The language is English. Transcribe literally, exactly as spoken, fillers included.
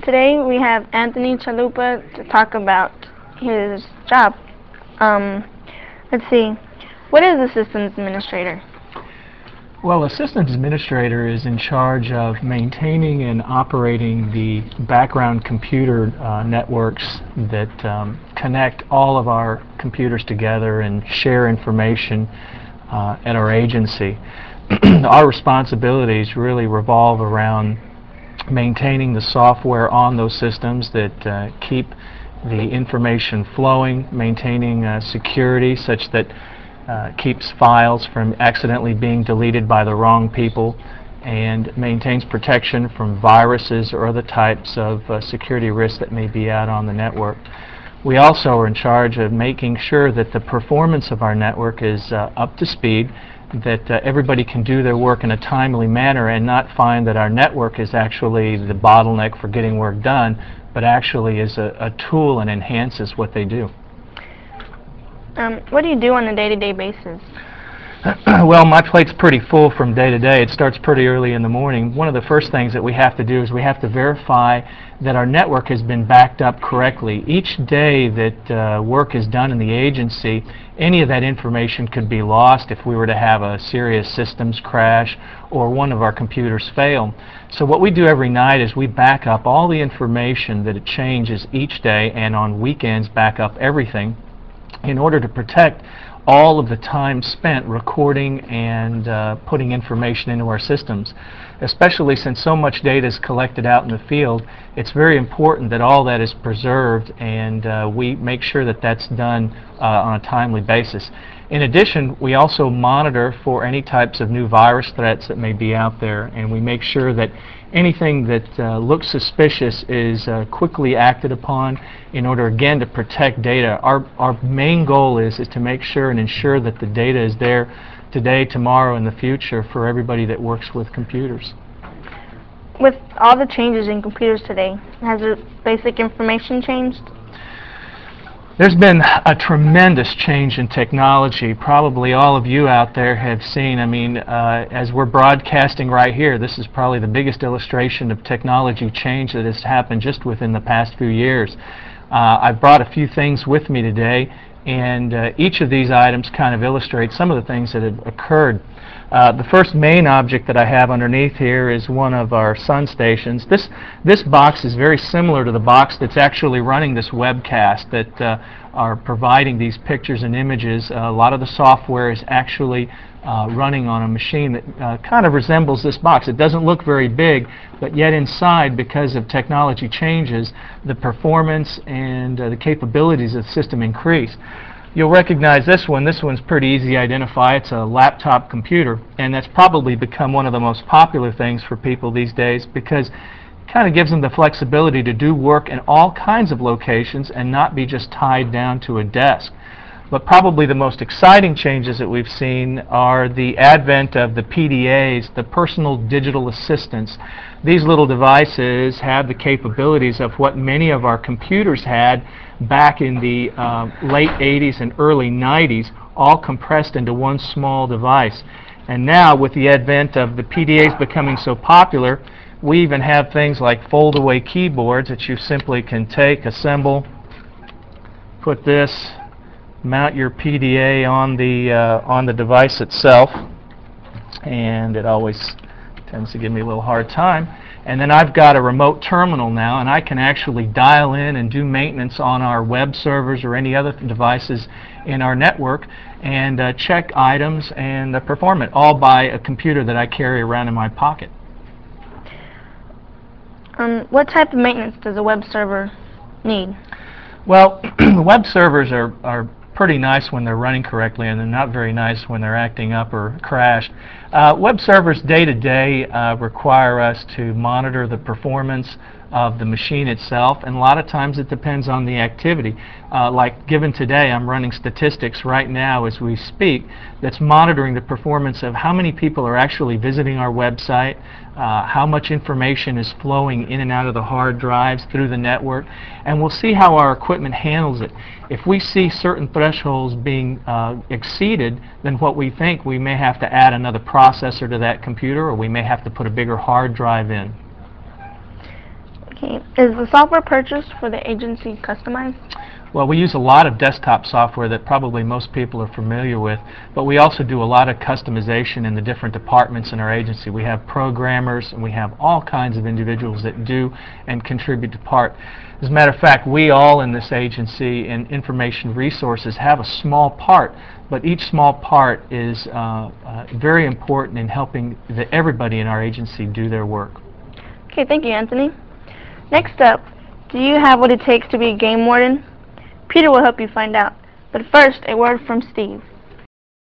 today we have Anthony Chalupa to talk about his job. Um, let's see, what is a systems administrator? Well, a systems administrator is in charge of maintaining and operating the background computer uh, networks that um, connect all of our computers together and share information uh, at our agency. Our responsibilities really revolve around maintaining the software on those systems that uh, keep the information flowing, maintaining uh, security such that uh, keeps files from accidentally being deleted by the wrong people, and maintains protection from viruses or other types of uh, security risks that may be out on the network. We also are in charge of making sure that the performance of our network is uh, up to speed, that uh, everybody can do their work in a timely manner and not find that our network is actually the bottleneck for getting work done, but actually is a, a tool and enhances what they do. Um, what do you do on a day-to-day basis? Well, my plate's pretty full from day to day. It starts pretty early in the morning. One of the first things that we have to do is we have to verify that our network has been backed up correctly. Each day that uh, work is done in the agency, any of that information could be lost if we were to have a serious systems crash or one of our computers fail. So what we do every night is we back up all the information that it changes each day, and on weekends back up everything in order to protect all of the time spent recording and uh, putting information into our systems. Especially since so much data is collected out in the field, it's very important that all that is preserved, and uh, we make sure that that's done uh, on a timely basis. In addition, we also monitor for any types of new virus threats that may be out there, and we make sure that anything that uh, looks suspicious is uh, quickly acted upon in order, again, to protect data. Our, our main goal is, is to make sure and ensure that the data is there today, tomorrow, and the future for everybody that works with computers. With all the changes in computers today, has the basic information changed? There's been a tremendous change in technology. Probably all of you out there have seen. I mean, uh, as we're broadcasting right here, this is probably the biggest illustration of technology change that has happened just within the past few years. Uh, I've brought a few things with me today, and uh, each of these items kind of illustrates some of the things that have occurred. Uh, the first main object that I have underneath here is one of our sun stations. This, this box is very similar to the box that's actually running this webcast that uh, are providing these pictures and images. Uh, a lot of the software is actually uh, running on a machine that uh, kind of resembles this box. It doesn't look very big, but yet inside, because of technology changes, the performance and uh, the capabilities of the system increase. You'll recognize this one. This one's pretty easy to identify. It's a laptop computer, and that's probably become one of the most popular things for people these days because it kind of gives them the flexibility to do work in all kinds of locations and not be just tied down to a desk. But probably the most exciting changes that we've seen are the advent of the P D As, the personal digital assistants. These little devices have the capabilities of what many of our computers had back in the uh, late eighties and early nineties, all compressed into one small device. And now, with the advent of the P D As becoming so popular, we even have things like fold-away keyboards that you simply can take, assemble, put this, mount your P D A on the uh, on the device itself, and it always tends to give me a little hard time. And then I've got a remote terminal now, and I can actually dial in and do maintenance on our web servers or any other devices in our network and uh, check items and uh, perform it, all by a computer that I carry around in my pocket. Um, what type of maintenance does a web server need? Well, web servers are, are pretty nice when they're running correctly, and they're not very nice when they're acting up or crash. Uh, web servers day to day uh, require us to monitor the performance of the machine itself, and a lot of times it depends on the activity. Uh, like given today, I'm running statistics right now as we speak that's monitoring the performance of how many people are actually visiting our website, uh, how much information is flowing in and out of the hard drives through the network, and we'll see how our equipment handles it. If we see certain thresholds being uh, exceeded, then what we think we may have to add another processor to that computer, or we may have to put a bigger hard drive in. Okay. Is the software purchased for the agency customized? Well, we use a lot of desktop software that probably most people are familiar with, but we also do a lot of customization in the different departments in our agency. We have programmers and we have all kinds of individuals that do and contribute to part. As a matter of fact, we all in this agency in information resources have a small part, but each small part is uh, uh, very important in helping the, everybody in our agency do their work. Okay, thank you, Anthony. Next up, do you have what it takes to be a game warden? Peter will help you find out. But first, a word from Steve.